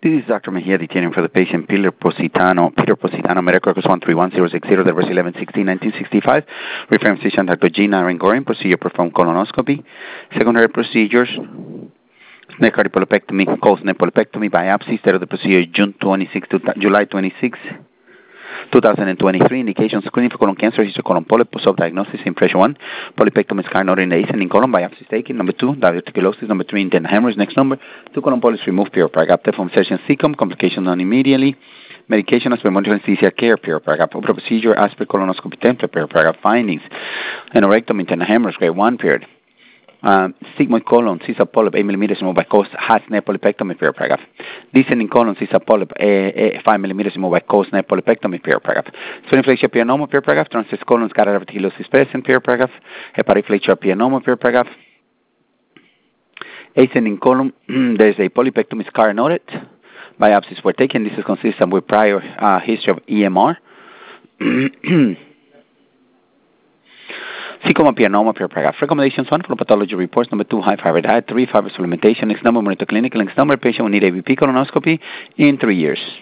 This is Dr. Mejia detailing for the patient Peter Positano, medical records 131060, the verse 11/16/1965. Reference physician Dr. Gina Rengorin, procedure performed colonoscopy. Secondary procedures, snake cardiopulopectomy, cold snake polypectomy, biopsy. Start of the procedure July 26, 2023. Indications: screening for colon cancer, colon polyp, post-diagnosis, impression 1. Polypectomy scar noted in the ascending colon, biopsy taken. Number 2, diverticulosis. Number 3, internal hemorrhage. Next number, 2 colon polyps removed, perioperative. From session secum, complications done immediately. Medication as per monitoring anesthesia care, perioperative. Open procedure as per colonoscopy template, perioperative findings. Anorectum, internal hemorrhage, grade 1 period. Sigmoid colon, CISA polyp, 8 millimeters removed by coast, has snake polypectomy, perioperative. Descending colon, CISA polyp, 5 millimeters removed by coast, snake polypectomy, perioperative. Spheniflexion pianoma, perioperative. Transverse colon, scar diverticulosis present, perioperative. Hepatoflexion pianoma, perioperative. Ascending colon, there's a polypectomy scar noted. Biopsies were taken. This is consistent with prior history of EMR. Sarcoma pianoma, perioperative. Recommendations: 1, follow pathology reports. Number 2, high fiber diet. 3, fiber supplementation. Next number, monitor clinical. Next number, patient will need AVP colonoscopy in 3 years.